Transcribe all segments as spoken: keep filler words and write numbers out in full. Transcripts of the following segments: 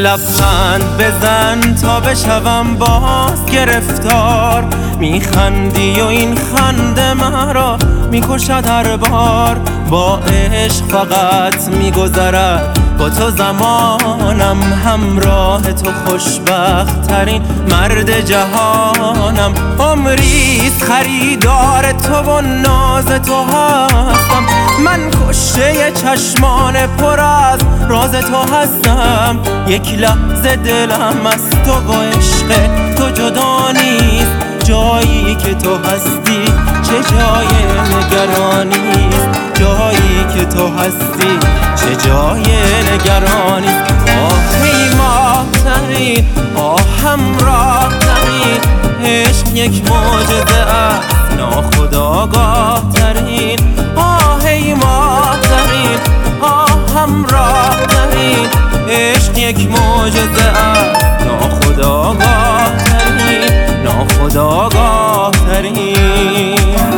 لبخند بزن تا بشوم باز گرفتار. میخندی و این خنده مرا میکشد هر بار. با عشق فقط میگذرد با تو زمانم، همراه تو خوشبخت ترین مرد جهانم. عمریست خریدار تو و ناز تو هستم. من کشته چشمان پر از راز تو هستم. یک لحظه دلم از تو و عشق تو جدا نیست. جایی که تو هستی چه جای نگرانیست. جایی که تو هستی چه جای نگرانیست. آه ای ماه ترین، آه همراه ترین، عشق یک معجزه است ناخودآگاه ترین. آه ای ماه ترین، آه همراه ترین، عشق یک معجزه است ناخودآگاه ترین، ناخودآگاه ترین.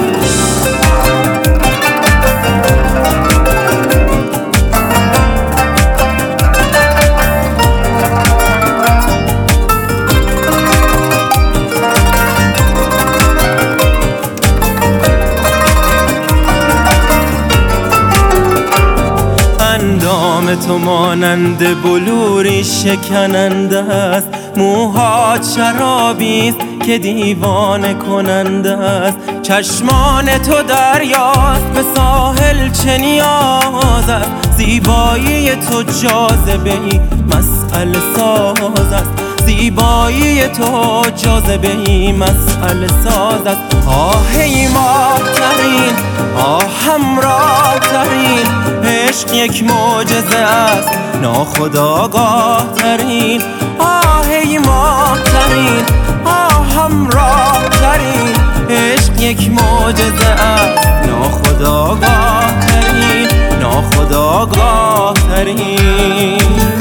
اندام تو مانند بلوری شکننده است. موهات شرابیست که دیوانه کننده است. چشمان تو دریاست به ساحل چه نیاز است. زیبایی تو جاذبه‌ای مسئله ساز است. زیبایی تو جاذبه‌ای مسئله ساز است. آه ای ماه ترین، آه همراه ترین، عشق یک معجزه است ناخودآگاه ترین. آه ای ماه ترین، آه همراه ترین، عشق یک معجزه است ناخودآگاه ترین، ناخودآگاه ترین.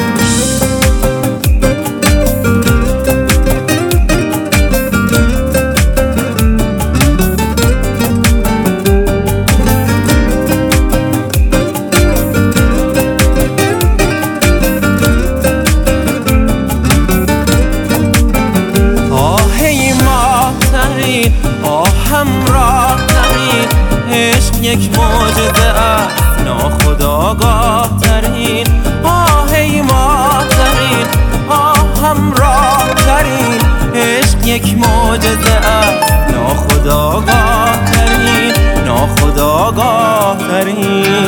آه همراه ترین، عشق یک معجزه است ناخودآگاه ترین. آه ای ماه ترین، آه همراه ترین، عشق یک معجزه است ناخودآگاه ترین، ناخودآگاه ترین.